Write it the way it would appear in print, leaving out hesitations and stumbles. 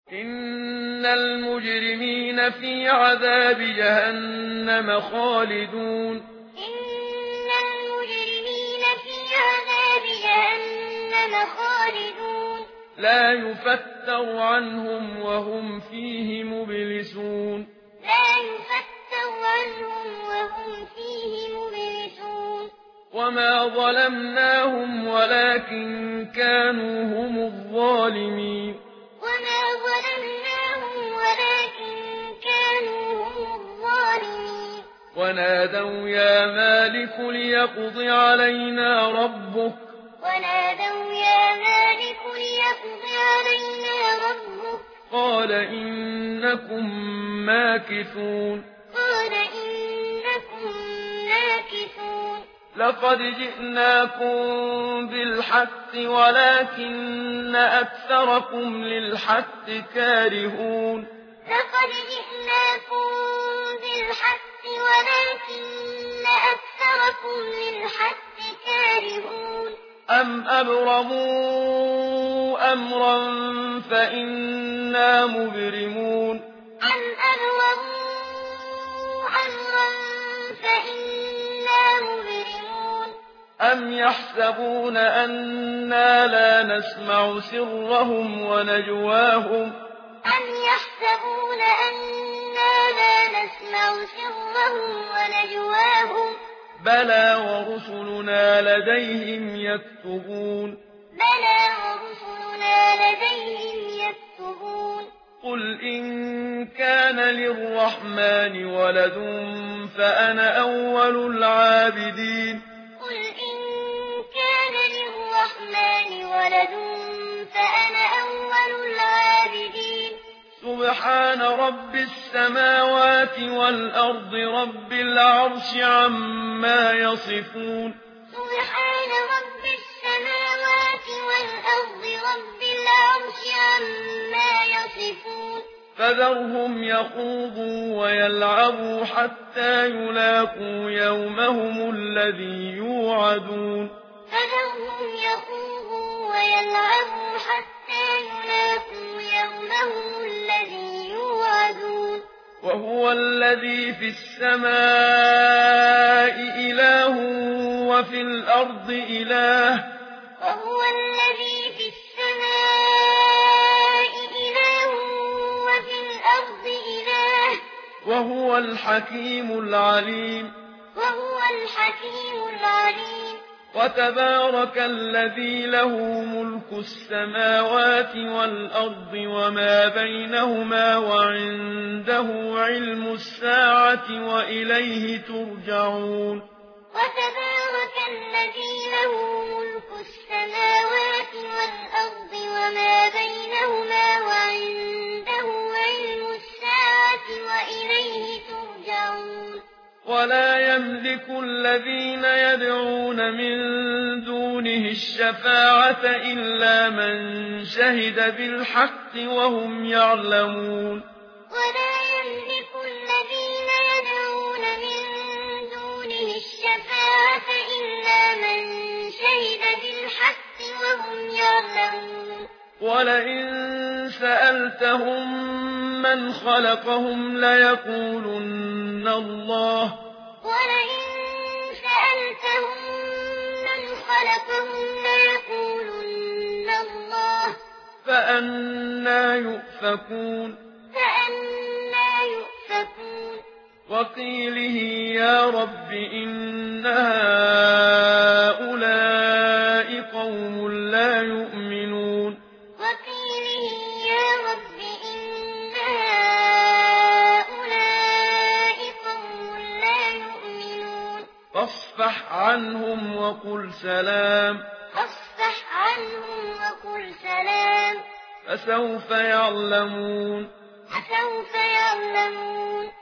إن المجرمين في عذاب جهنم خالدون إن المجرمين في عذاب جهنم خالدون لا يفتر عنهم وهم فيه مبلسون لا يفتر عنهم وهم فيه مبلسون وما ظلمناهم ولكن كانوا هم الظالمين وما ظلمناهم ولكن كانوا هم الظالمين ونادوا يا مالك ليقض علينا ربك ونادوا يا مالك ليقض علينا ربك قال إنكم ماكثون قال إنكم ماكثون لقد جئناكم بالحق ولكن أكثركم للحق كارهون لقد جئناكم بالحق ولكن أكثركم للحق كارهون أم أبرموا أمرا فإنا مبرمون أم أبرموا أمرا فإنا مبرمون أم يحسبون أنا لا نسمع سرهم ونجواهم أم يحسبون أنا لا نسمع سرهم ونجواهم بلى ورسلنا لديهم يكتبون بلى ورسلنا لديهم يكتبون قل إن كان للرحمن ولد فأنا أول العابدين قل إن كان للرحمن ولد فأنا أول العابدين سبحان رب السماوات والأرض رب العرش عما يصفون سبحان رب السماوات والأرض رب العرش عما يصفون فذرهم يخوضوا ويلعبوا حتى يلاقوا يومهم الذي يوعدون فذرهم يخوضوا ويلعبوا حتى يلاقوا يومهم الذي يوعدون وهو الذي في السماء إله وفي الأرض إله وهو الذي في السماء إله وفي الأرض إله وهو الحكيم العليم وهو الحكيم العليم وتبارك الذي له ملك السماوات والأرض وما بينهما وعنده علم الساعة وإليه ترجعون وتبارك الذي له ملك السماوات والأرض وما بينهما وعنده علم الساعة وإليه ترجعون ولا يملك الذين يدعون من دونه الشفاعة إلا من شهد بالحق وهم يعلمون ولا يملك الذين يدعون من دونه الشفاعة إلا من شهد بالحق وهم يعلمون ولئن سألتهم من خلقهم ليقولن الله ولئن سألتهم من خلقهم ليقولن الله فأنى يؤفكون فأنى يؤفكون وقيله يا رب إن هؤلاء قوم لا يؤمنون وقيله يا رب إن هؤلاء قوم لا يؤمنون فاصفح عنهم وقل سلام فاصفح عنهم وقل سلام فسوف يعلمون فسوف يعلمون